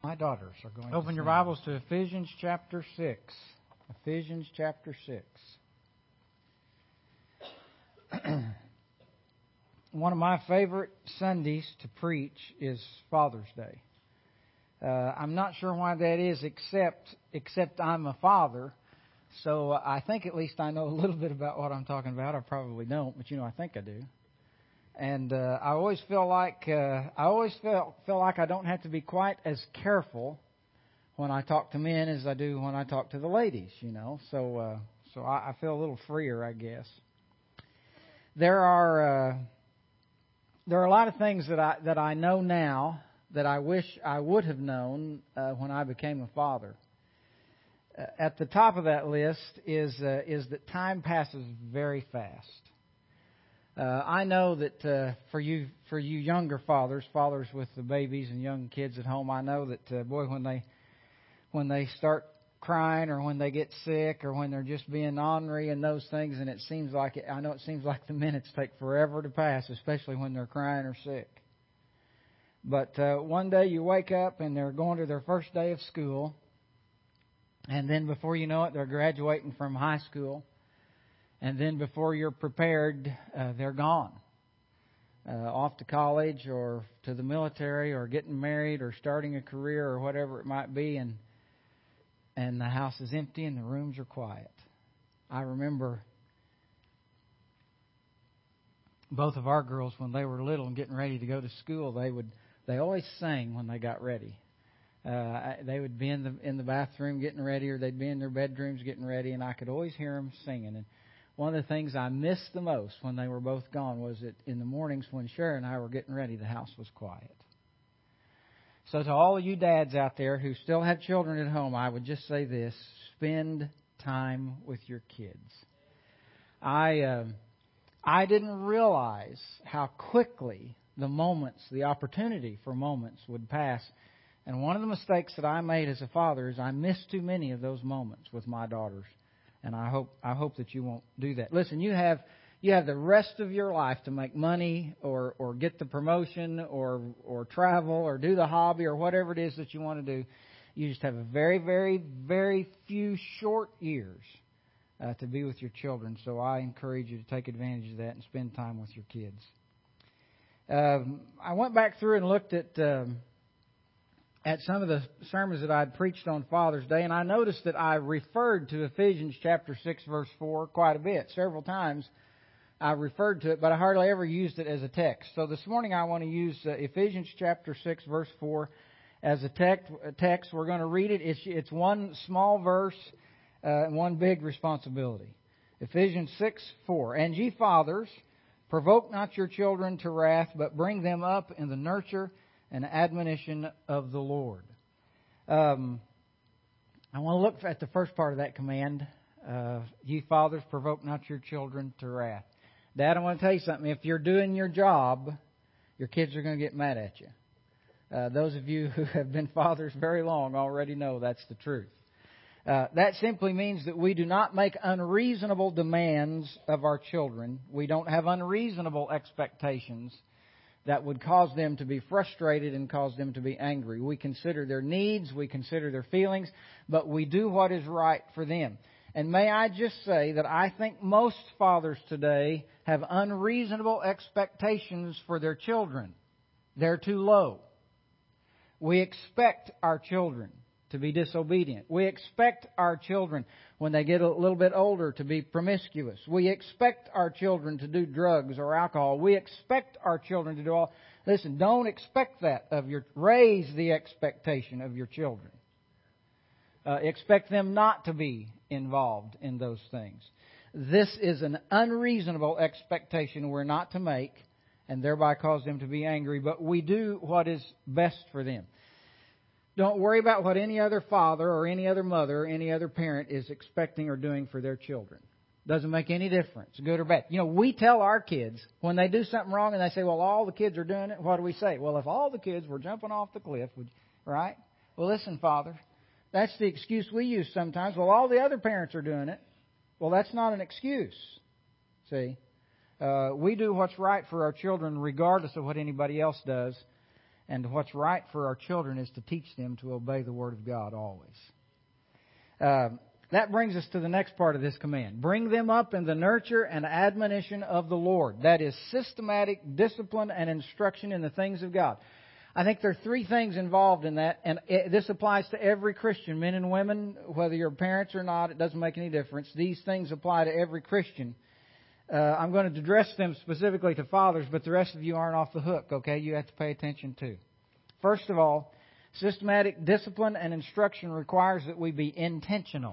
My daughters are going to Open your sing. Bibles to Ephesians chapter 6. Ephesians chapter 6. One of my favorite Sundays to preach is Father's Day. I'm not sure why that is, except I'm a father, so I think at least I know a little bit about what I'm talking about. I probably don't, but I think I do. And I always feel like I don't have to be quite as careful when I talk to men as I do when I talk to the ladies. So I feel a little freer, I guess. There are a lot of things that I know now that I wish I would have known when I became a father. At the top of that list is that time passes very fast. I know that for you younger fathers with the babies and young kids at home, I know that boy, when they start crying or when they get sick or when they're just being ornery and those things, and it seems like the minutes take forever to pass, especially when they're crying or sick. But one day you wake up and they're going to their first day of school, and then before you know it, they're graduating from high school. And then before you're prepared, they're gone. Off to college or to the military or getting married or starting a career or whatever it might be. And the house is empty and the rooms are quiet. I remember both of our girls, when they were little and getting ready to go to school, they always sang when they got ready. They would be in the bathroom getting ready, or they'd be in their bedrooms getting ready, and I could always hear them singing. And one of the things I missed the most when they were both gone was that in the mornings when Sharon and I were getting ready, the house was quiet. So to all of you dads out there who still have children at home, I would just say this: spend time with your kids. I didn't realize how quickly the opportunity for moments would pass. And one of the mistakes that I made as a father is I missed too many of those moments with my daughters. And I hope that you won't do that. Listen, you have the rest of your life to make money or get the promotion or travel or do the hobby or whatever it is that you want to do. You just have a very, very, very few short years to be with your children. So I encourage you to take advantage of that and spend time with your kids. I went back through and looked at some of the sermons that I'd preached on Father's Day, and I noticed that I referred to Ephesians chapter 6, verse 4 quite a bit. Several times I referred to it, but I hardly ever used it as a text. So this morning I want to use Ephesians chapter 6, verse 4 as a text. We're going to read it. It's one small verse and one big responsibility. Ephesians 6, 4. And ye fathers, provoke not your children to wrath, but bring them up in the nurture and admonition of the Lord. I want to look at the first part of that command. Ye fathers, provoke not your children to wrath. Dad, I want to tell you something. If you're doing your job, your kids are going to get mad at you. Those of you who have been fathers very long already know that's the truth. That simply means that we do not make unreasonable demands of our children. We don't have unreasonable expectations that would cause them to be frustrated and cause them to be angry. We consider their needs, we consider their feelings, but we do what is right for them. And may I just say that I think most fathers today have unreasonable expectations for their children. They're too low. We expect our children to be disobedient. We expect our children, when they get a little bit older, to be promiscuous. We expect our children to do drugs or alcohol. We expect our children to do all. Listen, don't expect that of your. Raise the expectation of your children. Expect them not to be involved in those things. This is an unreasonable expectation we're not to make, and thereby cause them to be angry. But we do what is best for them. Don't worry about what any other father or any other mother or any other parent is expecting or doing for their children. Doesn't make any difference, good or bad. We tell our kids when they do something wrong and they say, well, all the kids are doing it. What do we say? Well, if all the kids were jumping off the cliff, right? Well, listen, Father, that's the excuse we use sometimes. Well, all the other parents are doing it. Well, that's not an excuse. See? We do what's right for our children regardless of what anybody else does. And what's right for our children is to teach them to obey the Word of God always. That brings us to the next part of this command. Bring them up in the nurture and admonition of the Lord. That is systematic discipline and instruction in the things of God. I think there are three things involved in that, and this applies to every Christian, men and women, whether you're parents or not, it doesn't make any difference. These things apply to every Christian. I'm going to address them specifically to fathers, but the rest of you aren't off the hook, okay? You have to pay attention too. First of all, systematic discipline and instruction requires that we be intentional.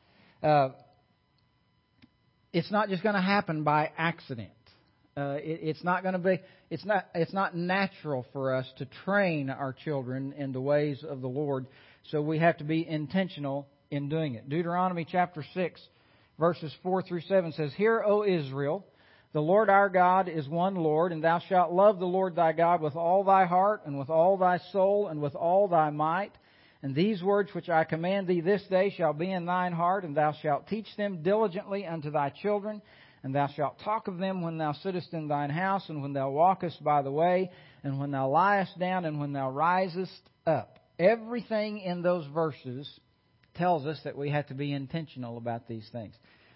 It's not just going to happen by accident. It's not going to be. It's not natural for us to train our children in the ways of the Lord. So we have to be intentional in doing it. Deuteronomy chapter 6, verses 4 through 7 says, "Hear, O Israel, the Lord our God is one Lord, and thou shalt love the Lord thy God with all thy heart, and with all thy soul, and with all thy might. And these words which I command thee this day shall be in thine heart, and thou shalt teach them diligently unto thy children. And thou shalt talk of them when thou sittest in thine house, and when thou walkest by the way, and when thou liest down, and when thou risest up." Everything in those verses tells us that we have to be intentional about these things.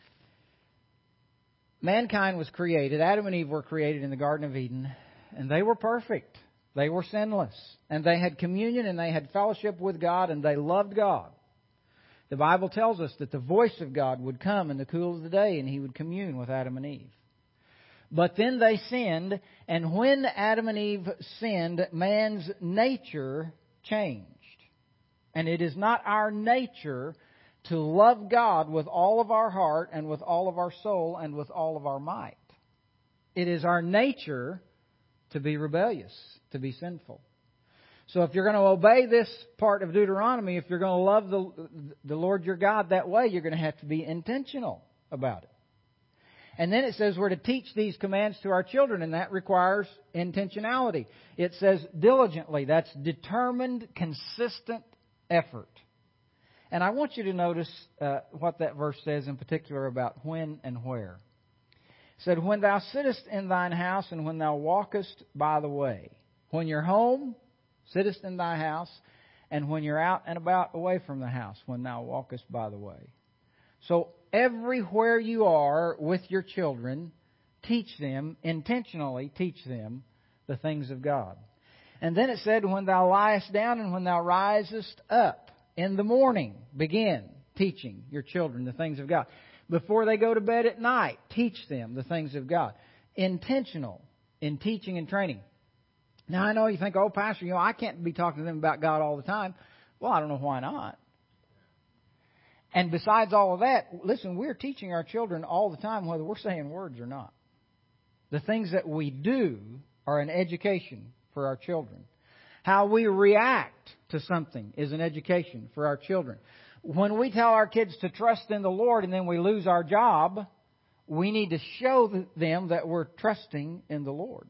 Mankind was created, Adam and Eve were created in the Garden of Eden, and they were perfect. They were sinless, and they had communion, and they had fellowship with God, and they loved God. The Bible tells us that the voice of God would come in the cool of the day, and He would commune with Adam and Eve. But then they sinned, and when Adam and Eve sinned, man's nature changed. And it is not our nature to love God with all of our heart, and with all of our soul, and with all of our might. It is our nature to be rebellious, to be sinful. So if you're going to obey this part of Deuteronomy, if you're going to love the Lord your God that way, you're going to have to be intentional about it. And then it says we're to teach these commands to our children, and that requires intentionality. It says diligently. That's determined, consistent effort. And I want you to notice what that verse says in particular about when and where. It said, "When thou sittest in thine house, and when thou walkest by the way." When you're home, sittest in thy house, and when you're out and about away from the house, when thou walkest by the way. So everywhere you are with your children, teach them, intentionally teach them the things of God. And then it said, "When thou liest down and when thou risest up." In the morning, begin teaching your children the things of God. Before they go to bed at night, teach them the things of God. Intentional in teaching and training. Now, I know you think, "Oh, Pastor, I can't be talking to them about God all the time." Well, I don't know why not. And besides all of that, listen, we're teaching our children all the time, whether we're saying words or not. The things that we do are an education for our children. How we react to something is an education for our children. When we tell our kids to trust in the Lord and then we lose our job, we need to show them that we're trusting in the Lord.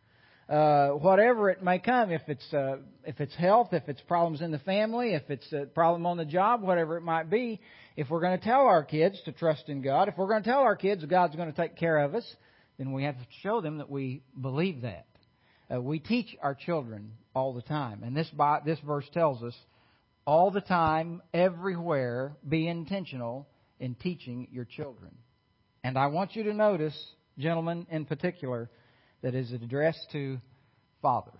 Whatever it may come, if it's health, if it's problems in the family, if it's a problem on the job, whatever it might be, if we're going to tell our kids to trust in God, if we're going to tell our kids God's going to take care of us, then we have to show them that we believe that. We teach our children all the time. And this verse tells us, all the time, everywhere, be intentional in teaching your children. And I want you to notice, gentlemen in particular, that is addressed to fathers.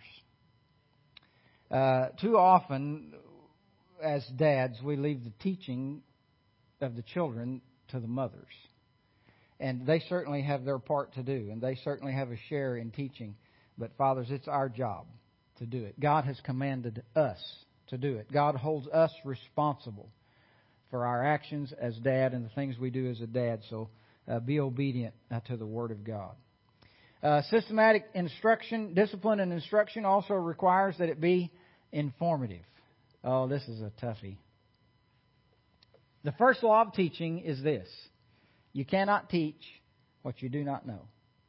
Too often, as dads, we leave the teaching of the children to the mothers. And they certainly have their part to do, and they certainly have a share in teaching. But fathers, it's our job to do it. God has commanded us to do it. God holds us responsible for our actions as dad and the things we do as a dad. So be obedient to the Word of God. Systematic instruction, discipline and instruction also requires that it be informative. Oh, this is a toughie. The first law of teaching is this: you cannot teach what you do not know.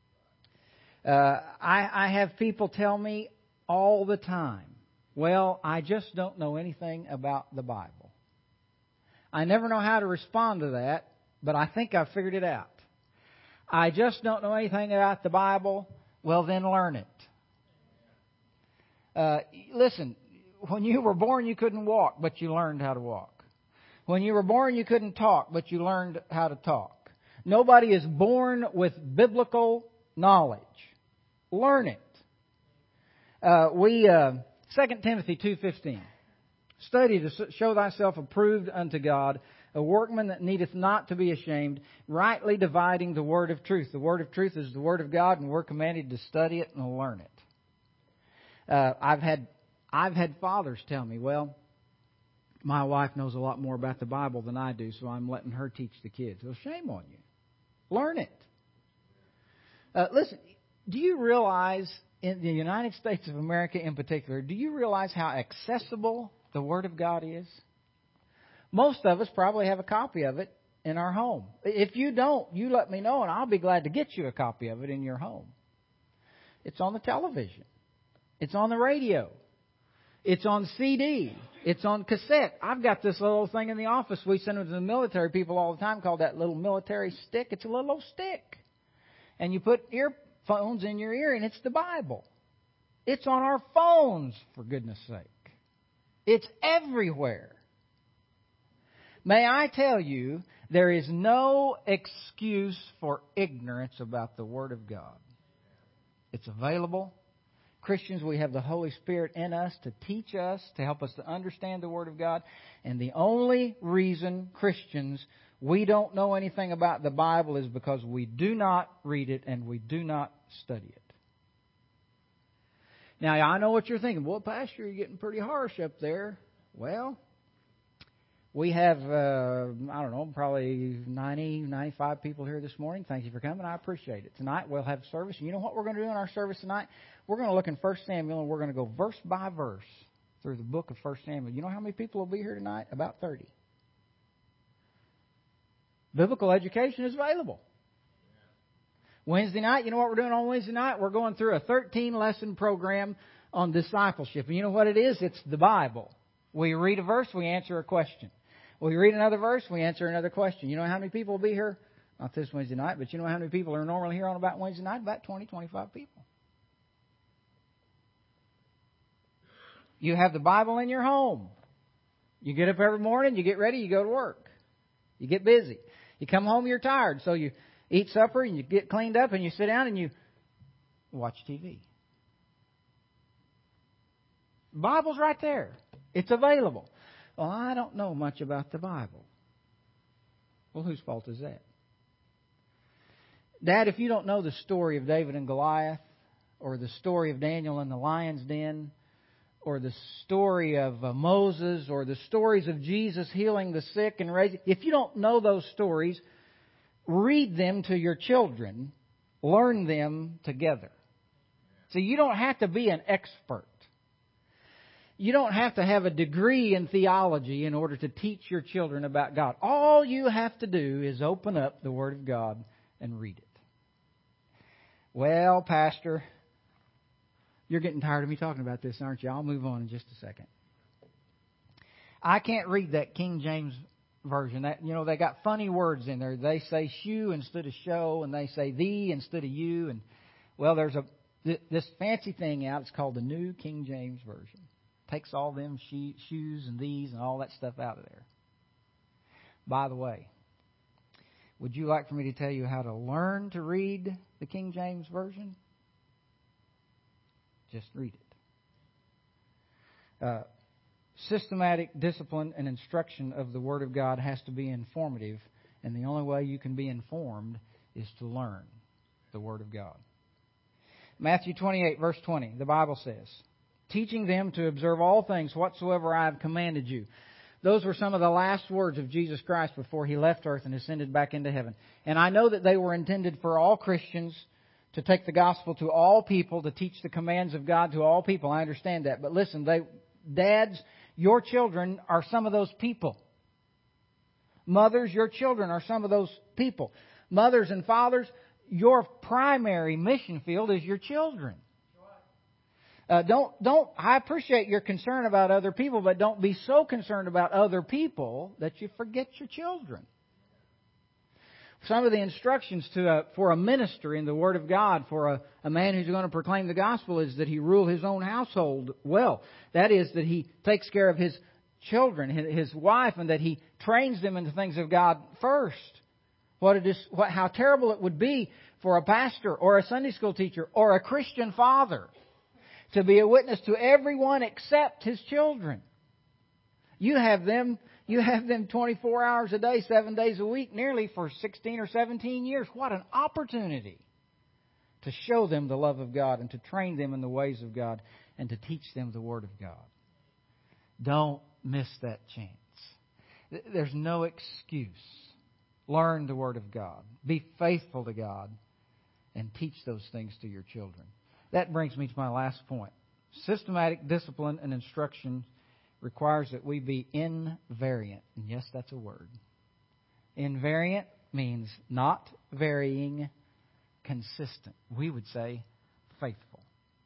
I have people tell me all the time, "Well, I just don't know anything about the Bible." I never know how to respond to that, but I think I've figured it out. "I just don't know anything about the Bible." Well, then learn it. Listen, when you were born, you couldn't walk, but you learned how to walk. When you were born, you couldn't talk, but you learned how to talk. Nobody is born with biblical knowledge. Learn it. 2 Timothy 2:15. Study to show thyself approved unto God, a workman that needeth not to be ashamed, rightly dividing the word of truth. The word of truth is the word of God, and we're commanded to study it and learn it. I've had fathers tell me, well, my wife knows a lot more about the Bible than I do, so I'm letting her teach the kids. Well, shame on you. Learn it. Listen, do you realize, in the United States of America in particular, do you realize how accessible the Word of God is? Most of us probably have a copy of it in our home. If you don't, you let me know, and I'll be glad to get you a copy of it in your home. It's on the television. It's on the radio. It's on CD. It's on cassette. I've got this little thing in the office we send to the military people all the time called that little military stick. It's a little old stick. And you put earphones in your ear, and it's the Bible. It's on our phones, for goodness sake. It's everywhere. May I tell you, there is no excuse for ignorance about the Word of God. It's available. Christians, we have the Holy Spirit in us to teach us, to help us to understand the Word of God. And the only reason, Christians, we don't know anything about the Bible is because we do not read it and we do not study it. Now, I know what you're thinking. Well, Pastor, you're getting pretty harsh up there. Well, we have, probably 90, 95 people here this morning. Thank you for coming. I appreciate it. Tonight we'll have service. And you know what we're going to do in our service tonight? We're going to look in 1 Samuel, and we're going to go verse by verse through the book of 1 Samuel. You know how many people will be here tonight? About 30. Biblical education is available. Wednesday night, you know what we're doing on Wednesday night? We're going through a 13-lesson program on discipleship. And you know what it is? It's the Bible. We read a verse, we answer a question. We read another verse, we answer another question. You know how many people will be here? Not this Wednesday night, but you know how many people are normally here on about Wednesday night? About 20, 25 people. You have the Bible in your home. You get up every morning, you get ready, you go to work. You get busy. You come home, you're tired, so you eat supper and you get cleaned up and you sit down and you watch TV. The Bible's right there. It's available. Well, I don't know much about the Bible. Well, whose fault is that? Dad, if you don't know the story of David and Goliath, or the story of Daniel in the lion's den, or the story of Moses, or the stories of Jesus healing the sick and raising, if you don't know those stories, read them to your children. Learn them together. So you don't have to be an expert. You don't have to have a degree in theology in order to teach your children about God. All you have to do is open up the Word of God and read it. Well, Pastor, you're getting tired of me talking about this, aren't you? I'll move on in just a second. I can't read that King James Version. They got funny words in there. They say shoe instead of show, and they say thee instead of you. And well, there's this fancy thing out. It's called the New King James Version. Takes all them shoes and these and all that stuff out of there. By the way, would you like for me to tell you how to learn to read the King James Version? Just read it. Systematic discipline and instruction of the Word of God has to be informative, and the only way you can be informed is to learn the Word of God. Matthew 28, verse 20, the Bible says, teaching them to observe all things whatsoever I have commanded you. Those were some of the last words of Jesus Christ before He left earth and ascended back into heaven. And I know that they were intended for all Christians to take the gospel to all people, to teach the commands of God to all people. I understand that. But listen, dads, your children are some of those people. Mothers, your children are some of those people. Mothers and fathers, your primary mission field is your children. I appreciate your concern about other people, but don't be so concerned about other people that you forget your children. Some of the instructions for a minister in the Word of God, for a man who's going to proclaim the gospel, is that he rule his own household well. That is, that he takes care of his children, his wife, and that he trains them in the things of God first. How terrible it would be for a pastor or a Sunday school teacher or a Christian father to be a witness to everyone except his children. You have them 24 hours a day, 7 days a week, nearly for 16 or 17 years. What an opportunity to show them the love of God and to train them in the ways of God and to teach them the Word of God. Don't miss that chance. There's no excuse. Learn the Word of God. Be faithful to God and teach those things to your children. That brings me to my last point. Systematic discipline and instruction requires that we be invariant. And yes, that's a word. Invariant means not varying, consistent. We would say faithful.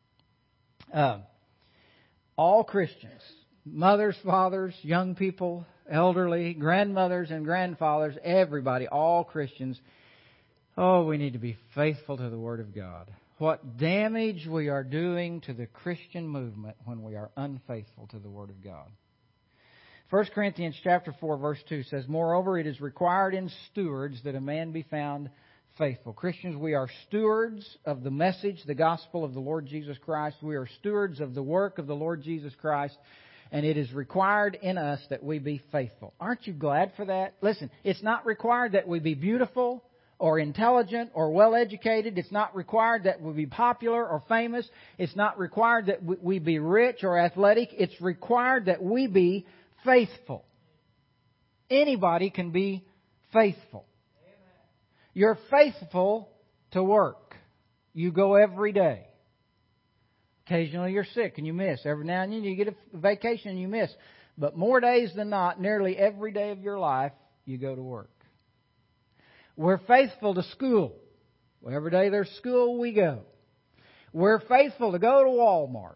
All Christians, mothers, fathers, young people, elderly, grandmothers and grandfathers, everybody, all Christians, we need to be faithful to the Word of God. What damage we are doing to the Christian movement when we are unfaithful to the Word of God. 1 Corinthians chapter 4, verse 2 says, "Moreover, it is required in stewards that a man be found faithful." Christians, we are stewards of the message, the gospel of the Lord Jesus Christ. We are stewards of the work of the Lord Jesus Christ. And it is required in us that we be faithful. Aren't you glad for that? Listen, it's not required that we be beautiful or intelligent or well-educated. It's not required that we be popular or famous. It's not required that we be rich or athletic. It's required that we be faithful. Anybody can be faithful. You're faithful to work. You go every day. Occasionally you're sick and you miss. Every now and then you get a vacation and you miss. But more days than not, nearly every day of your life, you go to work. We're faithful to school. Every day there's school, we go. We're faithful to go to Walmart.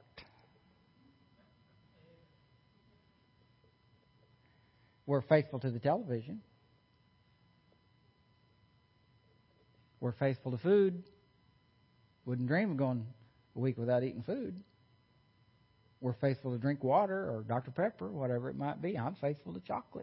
We're faithful to the television. We're faithful to food. Wouldn't dream of going a week without eating food. We're faithful to drink water or Dr. Pepper, whatever it might be. I'm faithful to chocolate.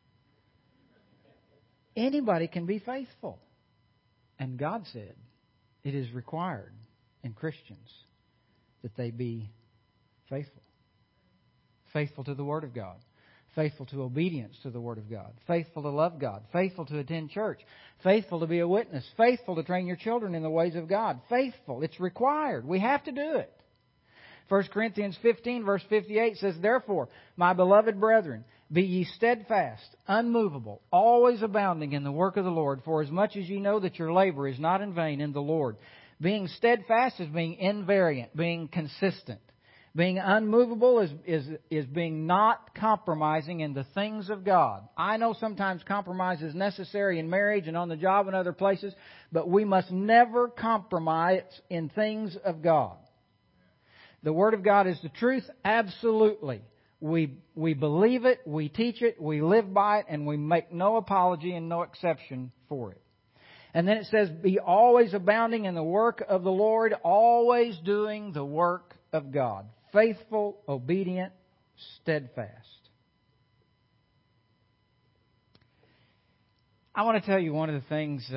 Anybody can be faithful. And God said it is required in Christians that they be faithful. Faithful to the Word of God. Faithful to obedience to the Word of God. Faithful to love God. Faithful to attend church. Faithful to be a witness. Faithful to train your children in the ways of God. Faithful. It's required. We have to do it. 1 Corinthians 15 verse 58 says, "Therefore, my beloved brethren, be ye steadfast, unmovable, always abounding in the work of the Lord, for as much as ye know that your labor is not in vain in the Lord." Being steadfast is being invariant, being consistent. Being unmovable is being not compromising in the things of God. I know sometimes compromise is necessary in marriage and on the job and other places, but we must never compromise in things of God. The Word of God is the truth, absolutely. We believe it, we teach it, we live by it, and we make no apology and no exception for it. And then it says, be always abounding in the work of the Lord, always doing the work of God. Faithful, obedient, steadfast. I want to tell you one of the things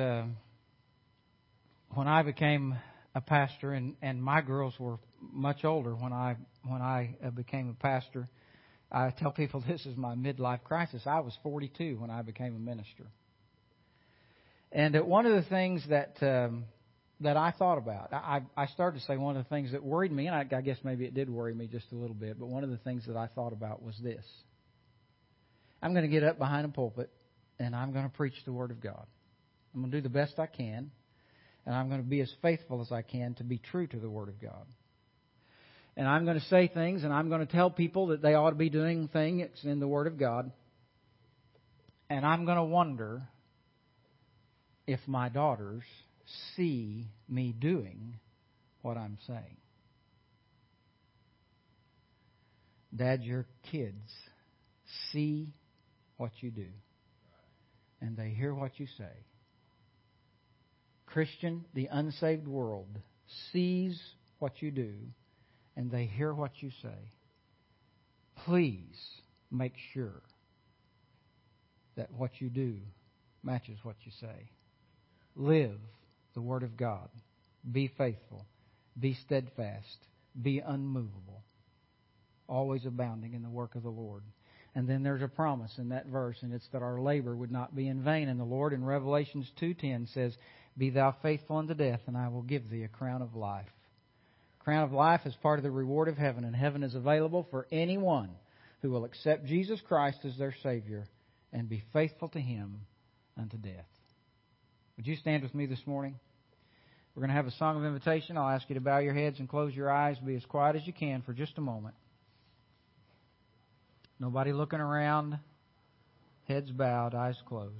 when I became a pastor, and my girls were much older when I became a pastor. I tell people this is my midlife crisis. I was 42 when I became a minister. And one of the things that I thought about, I started to say one of the things that worried me, and I guess maybe it did worry me just a little bit, but one of the things that I thought about was this. I'm going to get up behind a pulpit, and I'm going to preach the Word of God. I'm going to do the best I can, and I'm going to be as faithful as I can to be true to the Word of God. And I'm going to say things, and I'm going to tell people that they ought to be doing things in the Word of God. And I'm going to wonder if my daughters see me doing what I'm saying. Dad, your kids see what you do. And they hear what you say. Christian, the unsaved world sees what you do and they hear what you say, please make sure that what you do matches what you say. Live the Word of God. Be faithful. Be steadfast. Be unmovable. Always abounding in the work of the Lord. And then there's a promise in that verse, and it's that our labor would not be in vain. And the Lord in Revelations 2:10 says, Be thou faithful unto death, and I will give thee a crown of life. Crown of life is part of the reward of heaven, and heaven is available for anyone who will accept Jesus Christ as their Savior and be faithful to Him unto death. Would you stand with me this morning? We're going to have a song of invitation. I'll ask you to bow your heads and close your eyes. Be as quiet as you can for just a moment. Nobody looking around. Heads bowed, eyes closed.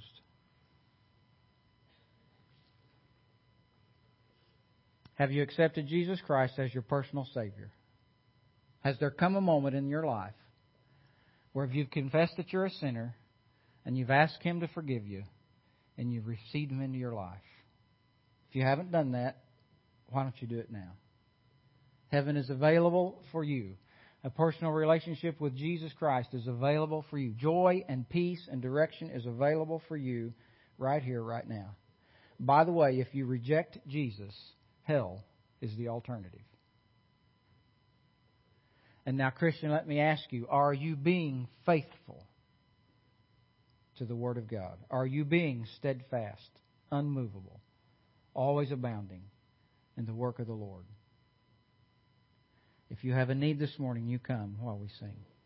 Have you accepted Jesus Christ as your personal Savior? Has there come a moment in your life where you've confessed that you're a sinner and you've asked Him to forgive you and you've received Him into your life? If you haven't done that, why don't you do it now? Heaven is available for you. A personal relationship with Jesus Christ is available for you. Joy and peace and direction is available for you right here, right now. By the way, if you reject Jesus, hell is the alternative. And now, Christian, let me ask you, are you being faithful to the Word of God? Are you being steadfast, unmovable, always abounding in the work of the Lord? If you have a need this morning, you come while we sing.